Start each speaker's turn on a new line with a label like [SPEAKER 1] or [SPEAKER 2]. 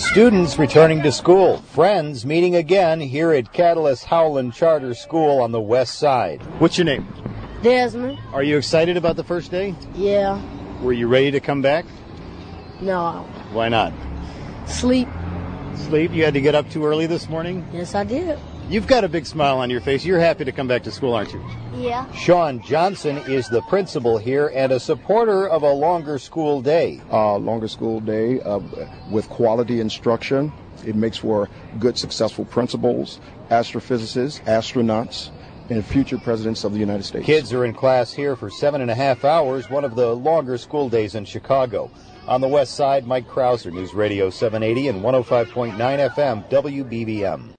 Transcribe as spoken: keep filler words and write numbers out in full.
[SPEAKER 1] Students returning to school, friends meeting again here at Catalyst Howland Charter School on the west side. What's your name?
[SPEAKER 2] Desmond.
[SPEAKER 1] Are you excited about the first day?
[SPEAKER 2] Yeah.
[SPEAKER 1] Were you ready to come back?
[SPEAKER 2] No.
[SPEAKER 1] Why not?
[SPEAKER 2] Sleep.
[SPEAKER 1] Sleep? You had to get up too early this morning?
[SPEAKER 2] Yes, I did.
[SPEAKER 1] You've got a big smile on your face. You're happy to come back to school, aren't you?
[SPEAKER 2] Yeah.
[SPEAKER 1] Sean Johnson is the principal here and a supporter of a longer school day.
[SPEAKER 3] Uh, longer school day uh, with quality instruction. It makes for good, successful principals, astrophysicists, astronauts, and future presidents of the United States.
[SPEAKER 1] Kids are in class here for seven and a half hours, one of the longer school days in Chicago. On the west side, Mike Krauser, News Radio seven eighty and one oh five point nine F M, W B B M.